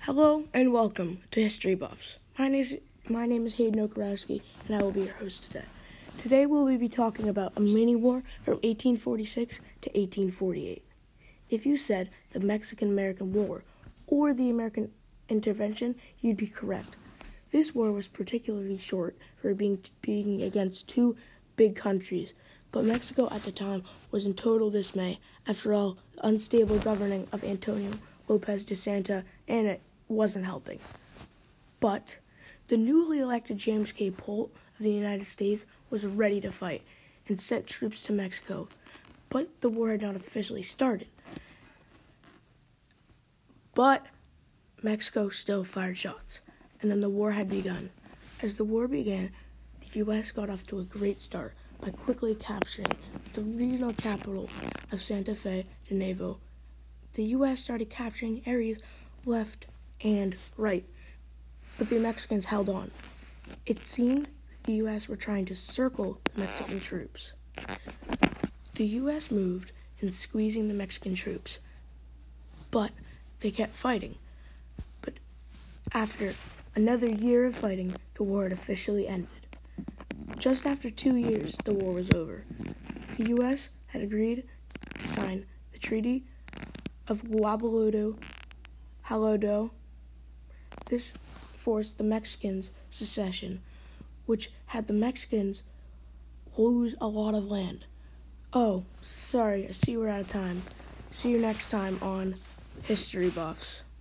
Hello and welcome to History Buffs. My name is Hayden Okarowski, and I will be your host today. Today we will be talking about a mini-war from 1846 to 1848. If you said the Mexican-American War or the American Intervention, you'd be correct. This war was particularly short for being against two big countries, but Mexico at the time was in total dismay after all the unstable governing of Antonio Lopez de Santa Anna wasn't helping. But the newly elected James K. Polk of the United States was ready to fight and sent troops to Mexico, but the war had not officially started. But Mexico still fired shots, and then the war had begun. As the war began, the U.S. got off to a great start by quickly capturing the regional capital of Santa Fe de Nuevo. The U.S. started capturing areas left and right, but the Mexicans held on. It seemed that the U.S. were trying to circle the Mexican troops. The U.S. moved in squeezing the Mexican troops, but they kept fighting. But after another year of fighting, the war had officially ended. Just after 2 years, the war was over. The U.S. had agreed to sign the Treaty of Guadalupe-Hidalgo. This forced the Mexicans' secession, which had the Mexicans lose a lot of land. Oh, sorry, I see we're out of time. See you next time on History Buffs.